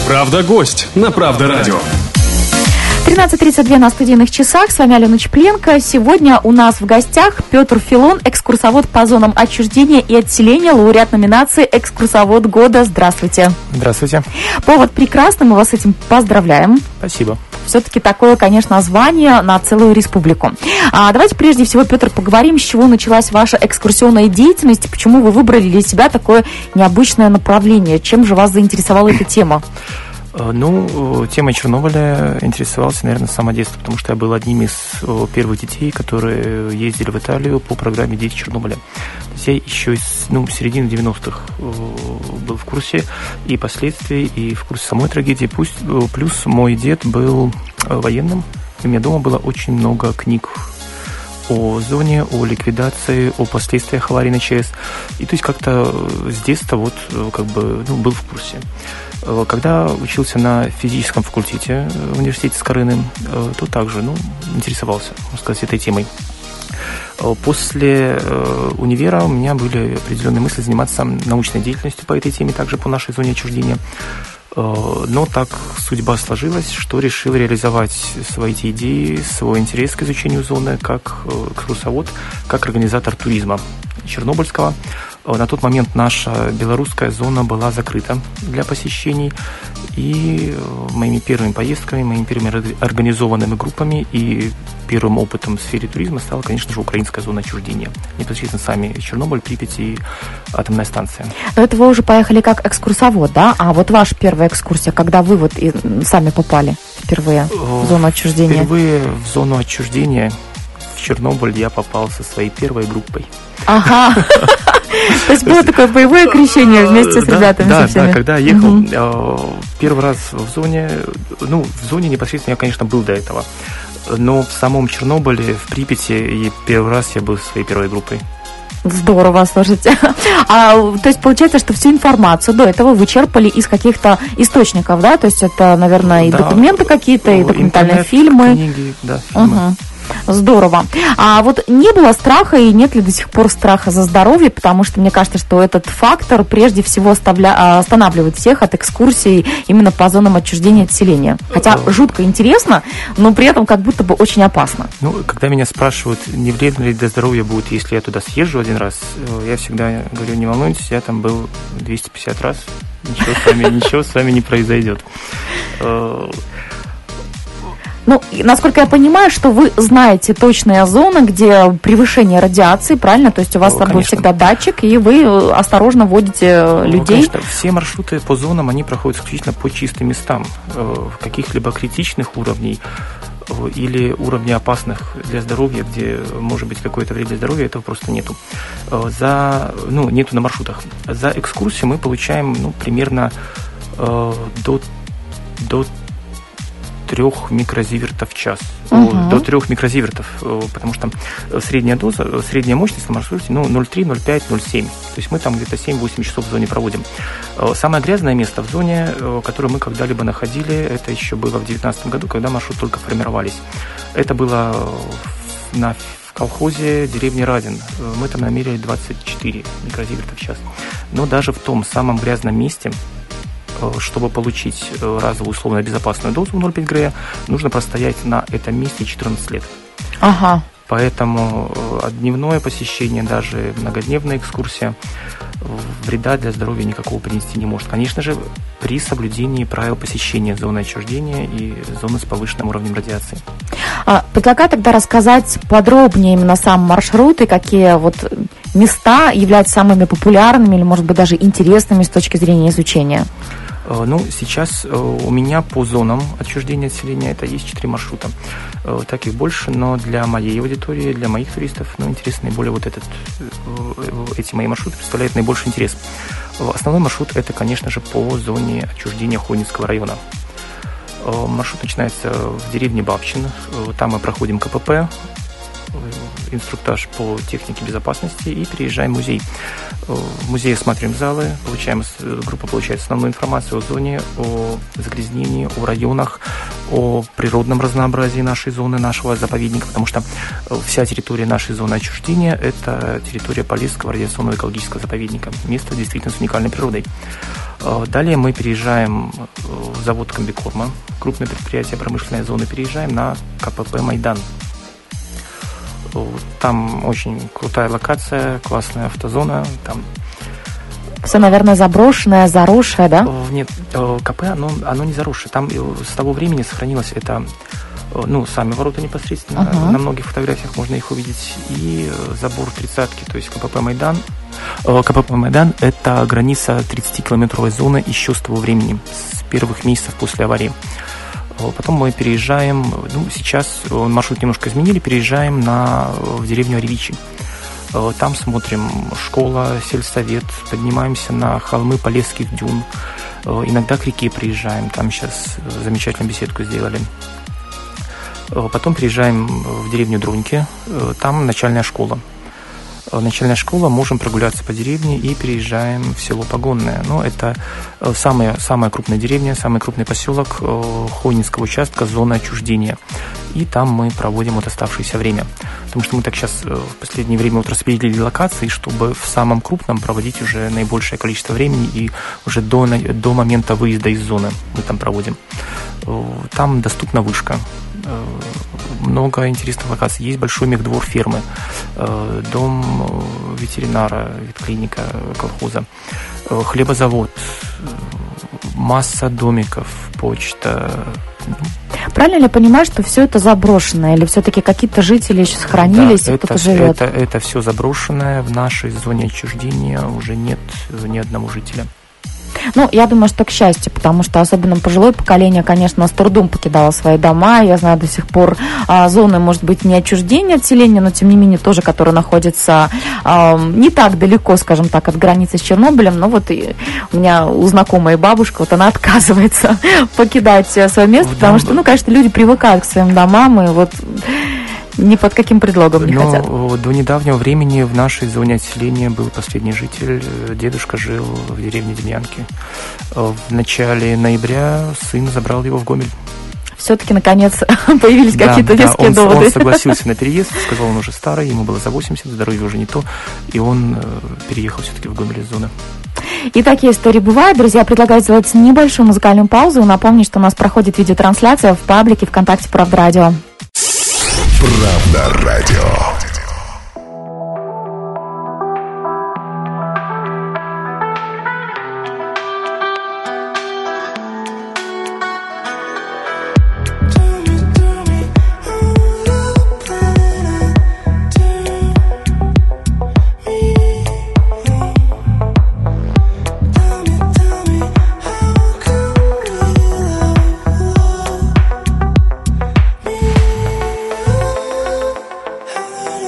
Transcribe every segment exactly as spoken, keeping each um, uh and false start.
Правда-гость на Правда-радио. тринадцать тридцать два на студийных часах. С вами Алена Чепленко. Сегодня у нас в гостях Петр Филон, экскурсовод по зонам отчуждения и отселения, лауреат номинации «Экскурсовод года». Здравствуйте. Здравствуйте. Повод прекрасный, мы вас с этим поздравляем. Спасибо. Все-таки такое, конечно, звание на целую республику. А давайте прежде всего, Петр, поговорим, с чего началась ваша экскурсионная деятельность, почему вы выбрали для себя такое необычное направление, чем же вас заинтересовала эта тема? Ну, темой Чернобыля интересовался, наверное, с самого детства, потому что я был одним из первых детей, которые ездили в Италию по программе «Дети Чернобыля». То есть я еще из ну, середины девяностых был в курсе и последствий, и в курсе самой трагедии. Пусть, плюс мой дед был военным, и у меня дома было очень много книг о зоне, о ликвидации, о последствиях аварии на ЧАЭС. И то есть как-то с детства вот как бы ну, был в курсе. Когда учился на физическом факультете в университете Скорыны, то также ну, интересовался, можно сказать, этой темой. После универа у меня были определенные мысли заниматься научной деятельностью по этой теме, также по нашей зоне отчуждения. Но так судьба сложилась, что решил реализовать свои эти идеи, свой интерес к изучению зоны как экскурсовод, как организатор туризма чернобыльского. На тот момент наша белорусская зона была закрыта для посещений, и моими первыми поездками, моими первыми организованными группами и первым опытом в сфере туризма стала, конечно же, украинская зона отчуждения. Непосредственно сами Чернобыль, Припять и атомная станция. Но это вы уже поехали как экскурсовод, да? А вот ваша первая экскурсия, когда вы вот и сами попали впервые в зону отчуждения? Впервые в зону отчуждения в Чернобыль я попал со своей первой группой. Ага. То есть было такое боевое крещение вместе с ребятами? Да, да, когда я ехал первый раз в зоне, ну, в зоне непосредственно я, конечно, был до этого, но в самом Чернобыле, в Припяти, и первый раз я был со своей первой группой. Здорово, слушайте. А, то есть получается, что всю информацию до этого вы черпали из каких-то источников, да? То есть это, наверное, и да, документы какие-то, и документальные интернет, фильмы. Книги, да, фильмы. Угу. Здорово. А вот не было страха и нет ли до сих пор страха за здоровье? Потому что мне кажется, что этот фактор прежде всего оставля... останавливает всех от экскурсий именно по зонам отчуждения и отселения. Хотя жутко интересно, но при этом как будто бы очень опасно. Ну, когда меня спрашивают, не вредно ли для здоровья будет, если я туда съезжу один раз, я всегда говорю, не волнуйтесь, я там был двести пятьдесят раз, ничего с вами, ничего с вами не произойдет. Ну, насколько я понимаю, что вы знаете точные зоны, где превышение радиации, правильно? То есть у вас с собой всегда датчик, и вы осторожно водите людей. Ну, конечно, все маршруты по зонам, они проходят исключительно по чистым местам. Каких-либо критичных уровней или уровней опасных для здоровья, где может быть какое-то вред для здоровья, этого просто нету. За, ну, нету на маршрутах. За экскурсию мы получаем ну, примерно э, до, до трех микрозивертов в час. Uh-huh. До трех микрозивертов, потому что средняя доза, средняя мощность на маршруте ну, ноль три, ноль пять, ноль семь. То есть мы там где-то семь-восемь часов в зоне проводим. Самое грязное место в зоне, которое мы когда-либо находили, это еще было в девятнадцатом году, когда маршрут только формировались. Это было на в колхозе деревни Радин. Мы там намерили двадцать четыре микрозиверта в час. Но даже в том самом грязном месте, чтобы получить разовую условно безопасную дозу ноль целых пять грея, нужно простоять на этом месте четырнадцать лет. Ага. Поэтому дневное посещение, даже многодневная экскурсия вреда для здоровья никакого принести не может. Конечно же, при соблюдении правил посещения зоны отчуждения и зоны с повышенным уровнем радиации. А, предлагаю тогда рассказать подробнее именно сам маршрут и какие вот места являются самыми популярными или, может быть, даже интересными с точки зрения изучения. Ну, сейчас у меня по зонам отчуждения отселения это есть четыре маршрута. Таких больше, но для моей аудитории, для моих туристов, ну, интересно наиболее вот этот, эти мои маршруты представляют наибольший интерес. Основной маршрут это, конечно же, по зоне отчуждения Хойницкого района. Маршрут начинается в деревне Бабчин. Там мы проходим ка пэ пэ, инструктаж по технике безопасности и переезжаем в музей. В музее осматриваем залы, получаем, группа получает основную информацию о зоне, о загрязнении, о районах, о природном разнообразии нашей зоны, нашего заповедника, потому что вся территория нашей зоны отчуждения – это территория Полесского радиационного экологического заповедника. Место действительно с уникальной природой. Далее мы переезжаем в завод комбикорма, крупное предприятие промышленной зоны, переезжаем на КПП «Майдан». Там очень крутая локация, классная автозона. Там все, наверное, заброшенное, заросшее, да? Нет, КП, оно, оно не заросшее. Там с того времени сохранилось это, ну, сами ворота непосредственно. Uh-huh. На многих фотографиях можно их увидеть. И забор тридцатки, то есть КПП «Майдан». КПП «Майдан» – это граница тридцатикилометровой зоны еще с того времени, с первых месяцев после аварии. Потом мы переезжаем, ну, сейчас маршрут немножко изменили, переезжаем на, в деревню Оревичи. Там смотрим школа, сельсовет, поднимаемся на холмы Полесских дюн. Иногда к реке приезжаем, там сейчас замечательную беседку сделали. Потом приезжаем в деревню Друньки, там начальная школа. Начальная школа, можем прогуляться по деревне и переезжаем в село Погонное. Но это самая, самая крупная деревня, самый крупный поселок Хойнинского участка, зона отчуждения. И там мы проводим вот оставшееся время. Потому что мы так сейчас в последнее время вот распределили локации, чтобы в самом крупном проводить уже наибольшее количество времени и уже до, до момента выезда из зоны мы там проводим. Там доступна вышка. Много интересных локаций. Есть большой мехдвор фермы, дом ветеринара, ветклиника колхоза, хлебозавод, масса домиков, почта. Правильно ли я понимаю, что все это заброшенное, или все-таки какие-то жители еще сохранились, да, и это, кто-то живет? Это, это все заброшенное. В нашей зоне отчуждения уже нет ни одного жителя. Ну, я думаю, что к счастью, потому что особенно пожилое поколение, конечно, с трудом покидало свои дома. Я знаю, до сих пор а, зоны, может быть, не отчуждения отселения, но, тем не менее, тоже, которые находятся а, не так далеко, скажем так, от границы с Чернобылем. Но вот и у меня у знакомой бабушка, вот она отказывается покидать свое место, в потому дом... что, ну, конечно, люди привыкают к своим домам, и вот... Ни под каким предлогом не Но хотят. До недавнего времени в нашей зоне отселения был последний житель. Дедушка жил в деревне Демьянки. В начале ноября сын забрал его в Гомель. Все-таки, наконец, появились да, какие-то да, веские он, доводы. Он согласился на переезд, сказал, он уже старый, ему было за восемьдесят, здоровье уже не то, и он переехал все-таки в Гомель из зоны. И такие истории бывают. Друзья, предлагаю сделать небольшую музыкальную паузу. Напомню, что у нас проходит видеотрансляция в паблике ВКонтакте «Правда радио». Правда радио. I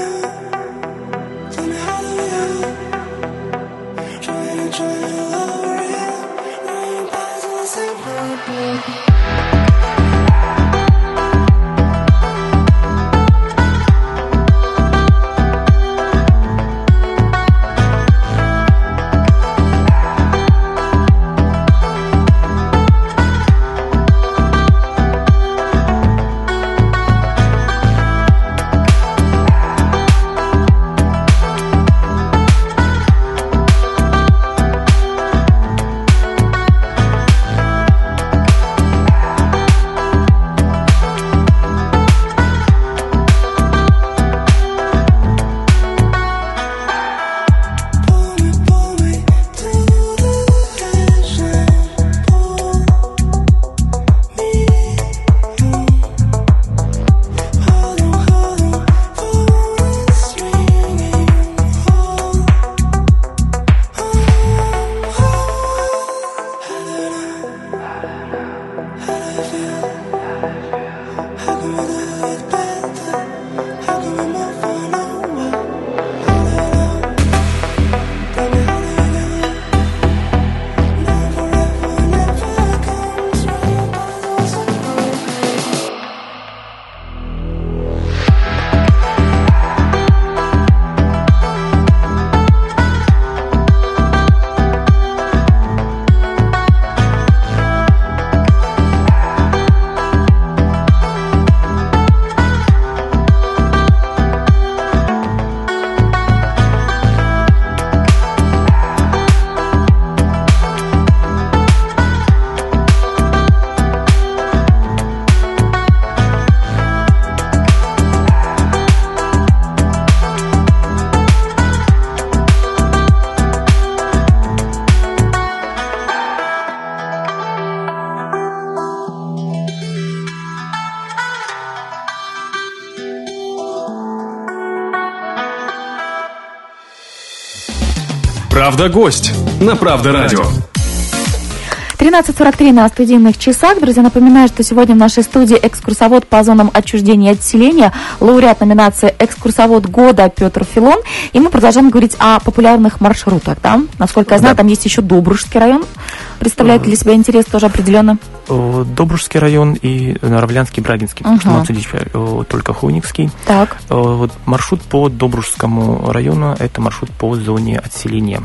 Правда, гость на Правда радио. тринадцать сорок три на студийных часах. Друзья, напоминаю, что сегодня в нашей студии экскурсовод по зонам отчуждения и отселения, лауреат номинации «Экскурсовод года» Петр Филон. И мы продолжаем говорить о популярных маршрутах. Да? Насколько я знаю, да. Там есть еще Добружский район. Представляет для себя интерес тоже определенно? Добружский район и Равлянский, Брагинский. Потому что мы обсудить только Хойникский. Так. Вот маршрут по Добружскому району – это маршрут по зоне отселения.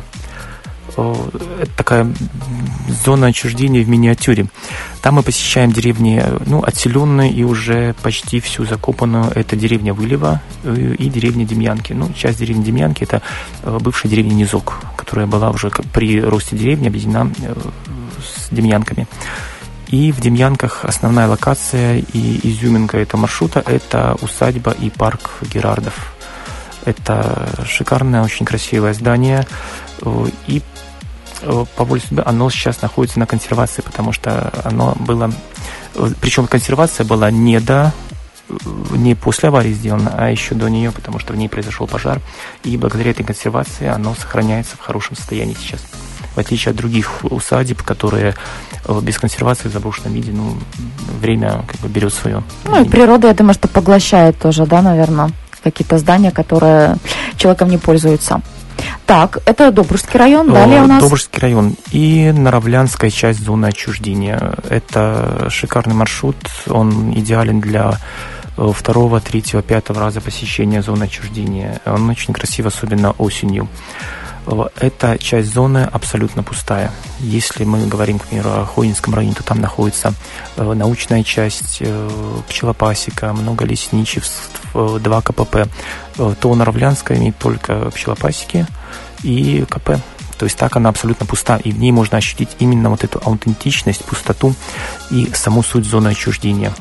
Это такая зона отчуждения в миниатюре. Там мы посещаем деревни, ну, отселенные и уже почти всю закопанную. Это деревня Вылева и деревня Демьянки. Ну, часть деревни Демьянки – это бывшая деревня Низок, которая была уже при росте деревни объединена с Демьянками. И в Демьянках основная локация и изюминка этого маршрута – это усадьба и парк Герардов. Это шикарное, очень красивое здание. И по воле судьбы оно сейчас находится на консервации, потому что оно было... Причем консервация была не до... не после аварии сделана, а еще до нее, потому что в ней произошел пожар. И благодаря этой консервации оно сохраняется в хорошем состоянии сейчас. В отличие от других усадеб, которые без консервации в заброшенном виде, ну, время как бы берет свое. Ну и природа, я думаю, что поглощает тоже, да, наверное, какие-то здания, которые человеком не пользуются. Так, это Добружский район, далее у нас... Добружский район и Наравлянская часть зоны отчуждения. Это шикарный маршрут, он идеален для второго, третьего, пятого раза посещения зоны отчуждения. Он очень красив, особенно осенью. Эта часть зоны абсолютно пустая. Если мы говорим, к примеру, о Хойницком районе, то там находится научная часть, пчелопасека, много лесничеств, два ка пэ пэ. То Наравлянская имеет только пчелопасеки и ка пэ. То есть так она абсолютно пуста, и в ней можно ощутить именно вот эту аутентичность, пустоту и саму суть зоны отчуждения.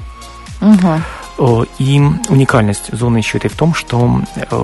Угу. И уникальность зоны еще это в том, что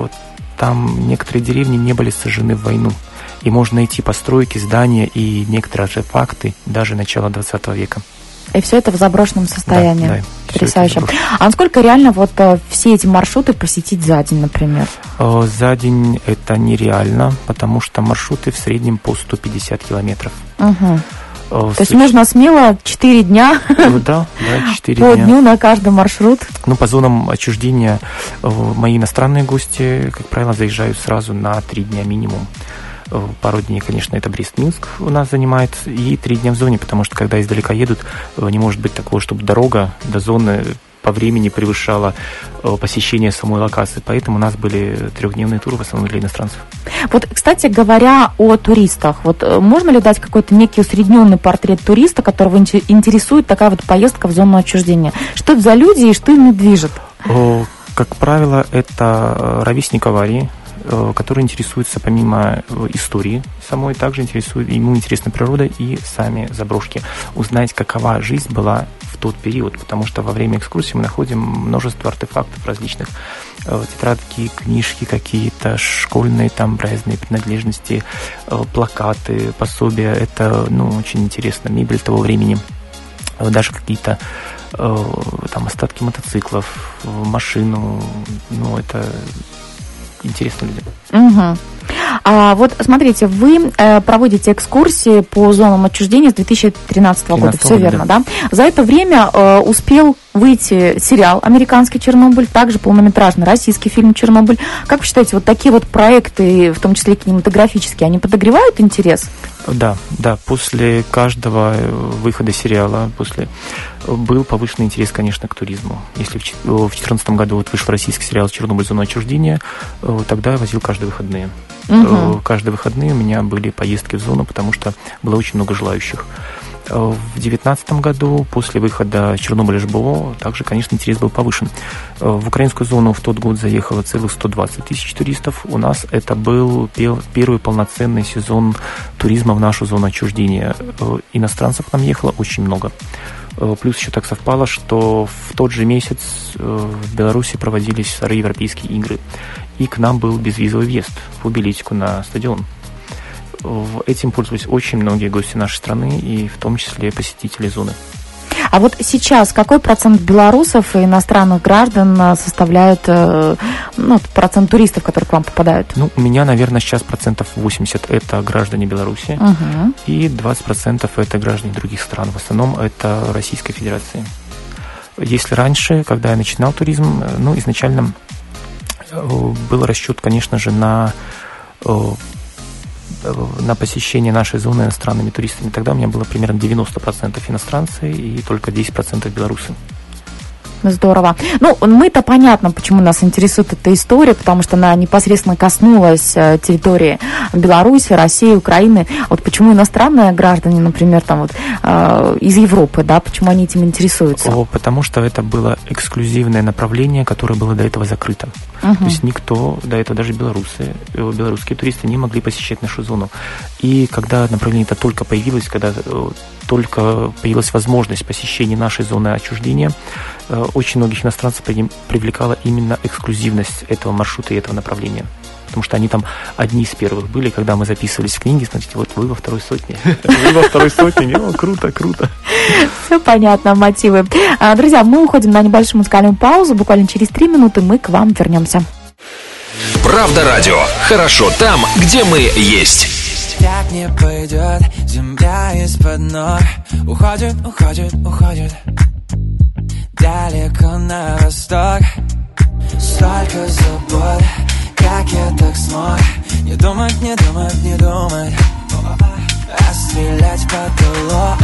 там некоторые деревни не были сожжены в войну. И можно найти постройки, здания и некоторые артефакты даже начала двадцатого века. И все это в заброшенном состоянии. Да, да, потрясающе. А насколько реально вот все эти маршруты посетить за день, например? За день это нереально, потому что маршруты в среднем по сто пятьдесот километров. Угу. То есть можно смело четыре дня да, да, четыре по дня. дню на каждый маршрут. Ну, по зонам отчуждения мои иностранные гости, как правило, заезжают сразу на три дня минимум. Пару дней, конечно, это Брест-Минск у нас занимает, и три дня в зоне, потому что, когда издалека едут, не может быть такого, чтобы дорога до зоны по времени превышала посещение самой локации. Поэтому у нас были трехдневные туры, в основном для иностранцев. Вот, кстати говоря, о туристах. Вот можно ли дать какой-то некий усредненный портрет туриста, которого интересует такая вот поездка в зону отчуждения? Что это за люди и что ими движет? Как правило, это ровесник аварии, который интересуется помимо истории самой, также интересует, ему интересна природа и сами заброшки. Узнать, какова жизнь была в тот период, потому что во время экскурсии мы находим множество артефактов различных. Тетрадки, книжки какие-то, школьные там разные принадлежности, плакаты, пособия. Это, ну, очень интересно. Мебель того времени. Даже какие-то там остатки мотоциклов, машину. Ну, это интересно людям. Угу. А вот смотрите, вы э, проводите экскурсии по зонам отчуждения с две тысячи тринадцатого года, все верно, да? За это время э, успел выйти сериал «Американский Чернобыль», также полнометражный российский фильм «Чернобыль». Как вы считаете, вот такие вот проекты, в том числе кинематографические, они подогревают интерес? Да, да, после каждого выхода сериала, после был повышенный интерес, конечно, к туризму. Если в две тысячи четырнадцатом году вот вышел российский сериал «Чернобыль. Зона отчуждения», тогда я возил каждые выходные. Угу. Каждые выходные у меня были поездки в зону, потому что было очень много желающих. В две тысячи девятнадцатом году, после выхода «Чернобыля ЖБО», также, конечно, интерес был повышен. В украинскую зону в тот год заехало целых сто двадцать тысяч туристов. У нас это был первый полноценный сезон туризма в нашу зону отчуждения. Иностранцев к нам ехало очень много. Плюс еще так совпало, что в тот же месяц в Беларуси проводились вторые европейские игры. И к нам был безвизовый въезд по билетику на стадион. Этим пользовались очень многие гости нашей страны, и в том числе посетители зоны. А вот сейчас какой процент белорусов и иностранных граждан составляет, ну, процент туристов, которые к вам попадают? Ну, у меня, наверное, сейчас процентов восемьдесят это граждане Беларуси, угу. и двадцать процентов это граждане других стран. В основном это Российской Федерации. Если раньше, когда я начинал туризм, ну, изначально был расчет, конечно же, на, на посещение нашей зоны иностранными туристами. Тогда у меня было примерно девяносто процентов иностранцы и только десять процентов белорусы. Здорово. Ну, мы-то понятно, почему нас интересует эта история, потому что она непосредственно коснулась территории Беларуси, России, Украины. Вот почему иностранные граждане, например, там вот из Европы, да, почему они этим интересуются? О, потому что это было эксклюзивное направление, которое было до этого закрыто. Uh-huh. То есть никто до этого, даже белорусы, белорусские туристы не могли посещать нашу зону. И когда направление это только появилось, когда только появилась возможность посещения нашей зоны отчуждения, очень многих иностранцев привлекала именно эксклюзивность этого маршрута и этого направления. Потому что они там одни из первых были, когда мы записывались в книге, смотрите, вот вы во второй сотне. Вы во второй сотне, о, круто, круто. Все понятно, мотивы. Друзья, мы уходим на небольшую музыкальную паузу, буквально через три минуты мы к вам вернемся. Правда радио. Хорошо там, где мы есть. Так не пойдет, земля из-под ног уходит, уходит, уходит далеко на восток. Столько забот, как я так смог не думать, не думать, не думать, а стрелять в потолок.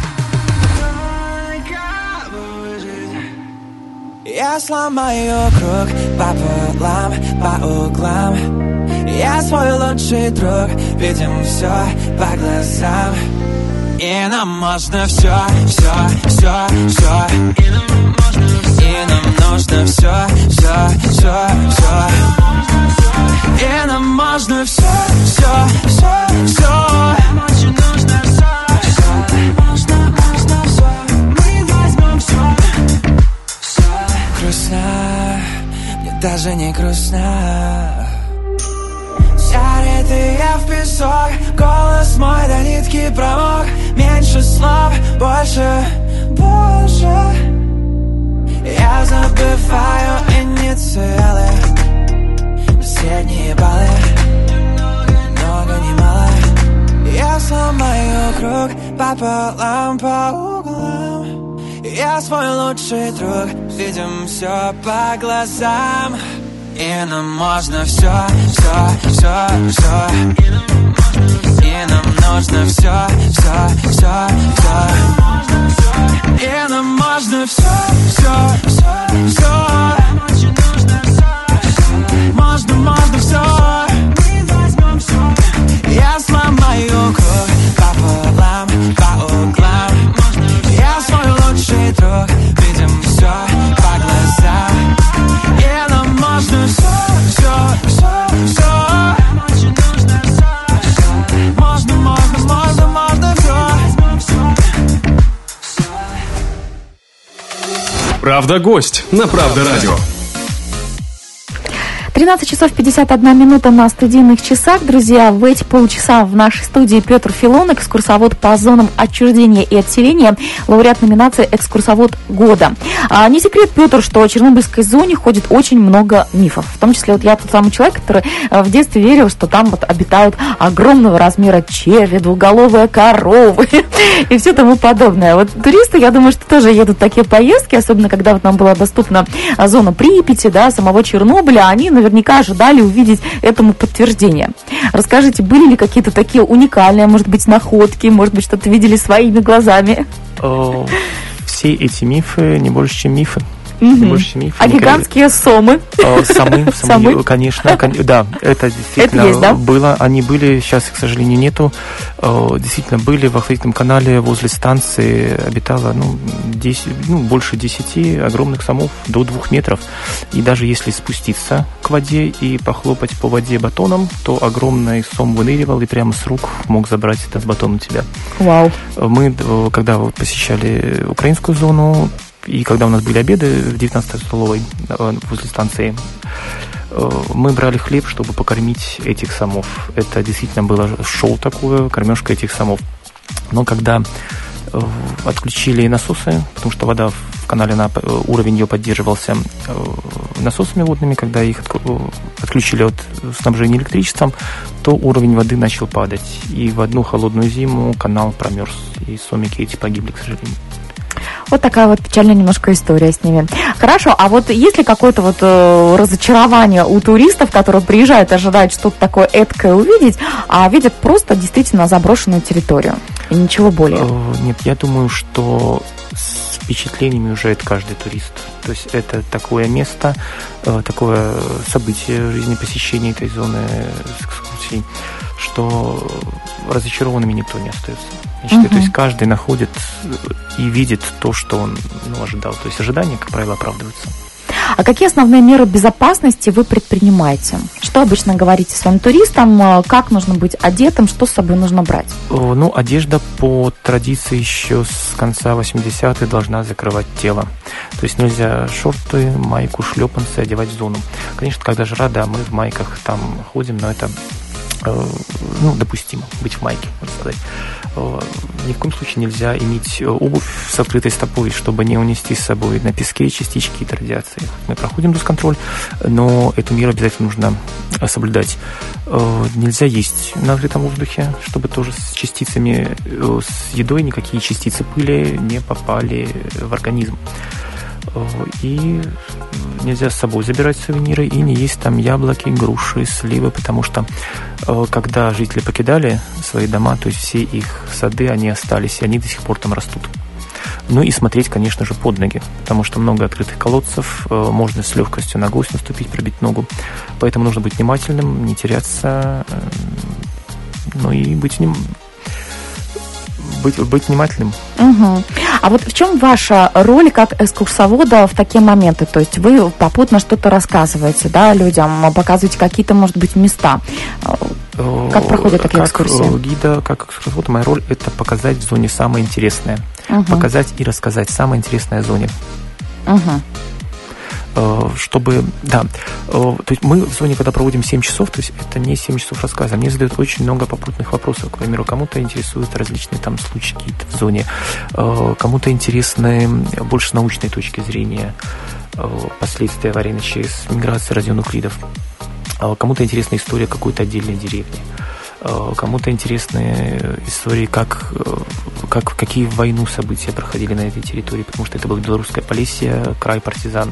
Я сломаю круг пополам, по углам. Я свой лучший друг, видим все по глазам. И нам можно все, все, все, все. И нам можно все, и нам нужно все, все, все, все. И нам можно все, все, все, все. Нам очень нужно все, все. Можно, можно все. Мы возьмем все, все. Грустно, мне даже не грустно. Заритый я в песок, голос мой до нитки промок. Меньше слов, больше, больше. Я забываю инициалы, средние баллы, много не мало. Я сломаю круг пополам, по углам. Я свой лучший друг, видим все по глазам. И нам можно все, все, все, все. И нам нужно все, все, все, все. И нам можно все, все, все, все. Можно, можно все. Мы возьмем все. Я сломаю круг пополам, по углам. Я свой лучший друг, видим все по глазам. И нам можно все, все, все, все. Можно, можно, можно, можно все. Правда гость на Правда радио. тринадцать часов пятьдесят одна минута на студийных часах. Друзья, в эти полчаса в нашей студии Петр Филон, экскурсовод по зонам отчуждения и отселения, лауреат номинации «Экскурсовод года». А, не секрет, Петр, что в Чернобыльской зоне ходит очень много мифов. В том числе вот я тот самый человек, который в детстве верил, что там вот обитают огромного размера черви, двуголовые коровы и все тому подобное. Вот туристы, я думаю, что тоже едут в такие поездки, особенно когда вот нам была доступна зона Припяти, да, самого Чернобыля, они, наверное, наверняка ожидали увидеть этому подтверждение. Расскажите, были ли какие-то такие уникальные, может быть, находки, может быть, что-то видели своими глазами? О, все эти мифы не больше, чем мифы. Угу. Больше, чем мифы. А гигантские сомы? О, самы, самы, конечно, кон, да, это действительно это есть, да? было. Они были, сейчас, к сожалению, нету. О, действительно были в охладительном канале возле станции обитало, ну, десять, ну, больше десяти огромных сомов до двух метров. И даже если спуститься к воде и похлопать по воде батоном, то огромный сом выныривал и прямо с рук мог забрать этот батон у тебя. Вау. Мы, когда вот посещали украинскую зону, и когда у нас были обеды в девятнадцатой столовой возле станции, мы брали хлеб, чтобы покормить этих самов. Это действительно было шоу такое, кормежка этих самов. Но когда Отключили насосы, потому что вода в канале, на, уровень ее поддерживался насосами водными. Когда их отключили от снабжения электричеством, то уровень воды начал падать. И в одну холодную зиму канал промерз, и сомики эти погибли, к сожалению. Вот такая вот печальная немножко история с ними. Хорошо, а вот есть ли какое-то вот э, разочарование у туристов, которые приезжают, ожидают что-то такое эдкое увидеть, а видят просто действительно заброшенную территорию и ничего более? Нет, я думаю, что с впечатлениями уезжает каждый турист. То есть это такое место, такое событие в жизни, посещения этой зоны экскурсий, что разочарованными никто не остается. Я считаю, uh-huh. то есть каждый находит и видит то, что он ну, ожидал. То есть ожидания, как правило, оправдываются. А какие основные меры безопасности вы предпринимаете? Что обычно говорите своим туристам? Как нужно быть одетым? Что с собой нужно брать? Ну, одежда по традиции еще с конца восьмидесятых должна закрывать тело. То есть нельзя шорты, майку, шлепанцы одевать в зону. Конечно, когда жара, да, мы в майках там ходим, но это ну, допустимо быть в майке, можно сказать. Ни в коем случае нельзя иметь обувь с открытой стопой, чтобы не унести с собой на песке частички от радиации. Мы проходим дозконтроль, но эту меру обязательно нужно соблюдать. Нельзя есть на открытом воздухе, чтобы тоже с частицами, с едой никакие частицы пыли не попали в организм. И нельзя с собой забирать сувениры и не есть там яблоки, груши, сливы, потому что когда жители покидали свои дома, то есть все их сады, они остались, и они до сих пор там растут. Ну и смотреть, конечно же, под ноги, потому что много открытых колодцев, можно с легкостью на гвоздь наступить, пробить ногу. Поэтому нужно быть внимательным, не теряться, ну и быть внимательным. Быть, быть внимательным. Угу. А вот в чем ваша роль как экскурсовода в такие моменты? То есть вы попутно что-то рассказываете, да, людям, показываете какие-то, может быть, места. Как проходят такие как экскурсии? Гида, как экскурсовода, моя роль – это показать в зоне самое интересное. Угу. Показать и рассказать самое интересное в зоне. Угу. Чтобы, да, то есть мы в зоне, когда проводим семь часов, то есть это не семь часов рассказа, мне задают очень много попутных вопросов. К примеру, кому-то интересуют различные там случаи какие-то в зоне, кому-то интересны больше с научной точки зрения последствия аварийной ЧАЭС, миграции радионуклидов, кому-то интересна история какой-то отдельной деревни. Кому-то интересны истории, как, как, какие в войну события проходили на этой территории, потому что это была Белорусская Полесье, край партизан.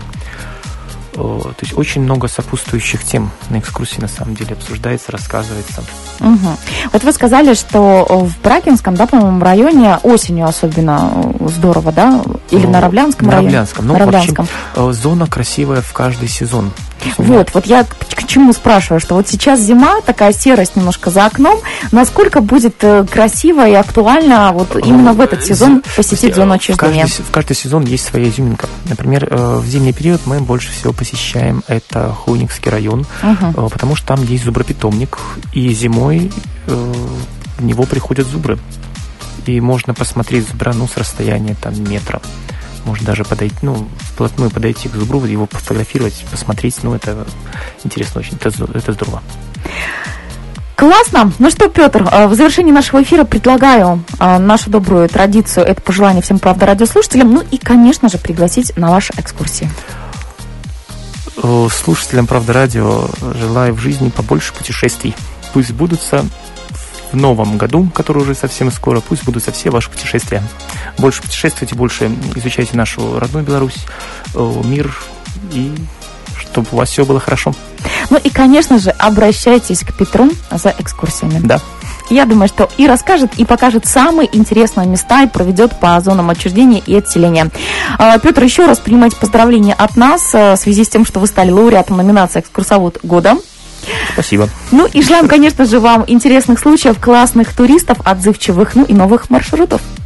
То есть очень много сопутствующих тем на экскурсии на самом деле обсуждается, рассказывается. Угу. Вот вы сказали, что в Брагинском, да, по-моему, районе осенью особенно здорово, да? Или на Равлянском районе? На Равлянском. Ну, Равлянском. Вообще, зона красивая в каждый сезон. Вот, вот я к чему спрашиваю, что вот сейчас зима, такая серость немножко за окном, насколько будет красиво и актуально вот именно в этот сезон посетить зону отчуждения? В каждый, в каждый сезон есть своя изюминка. Например, в зимний период мы больше всего посещаем это Хуйникский район, угу. потому что там есть зубропитомник, и зимой в него приходят зубры. И можно посмотреть зубра, ну, с расстояния там метра. Можно даже подойти, ну, вплотную подойти к зубру, его пофотографировать, посмотреть. Ну, это интересно очень, это, это здорово. Классно. Ну что, Петр, в завершении нашего эфира предлагаю нашу добрую традицию, это пожелание всем Правда радиослушателям, ну и, конечно же, пригласить на ваши экскурсии. Слушателям Правда радио желаю в жизни побольше путешествий. Пусть сбудутся в новом году, который уже совсем скоро, пусть будут все ваши путешествия. Больше путешествуйте, больше изучайте нашу родную Беларусь, мир, и чтобы у вас все было хорошо. Ну и, конечно же, обращайтесь к Петру за экскурсиями. Да. Я думаю, что и расскажет, и покажет самые интересные места, и проведет по зонам отчуждения и отселения. Петр, еще раз принимайте поздравления от нас в связи с тем, что вы стали лауреатом номинации «Экскурсовод года». Спасибо. Ну и желаем, конечно же, вам интересных случаев, классных туристов, отзывчивых, ну и новых маршрутов.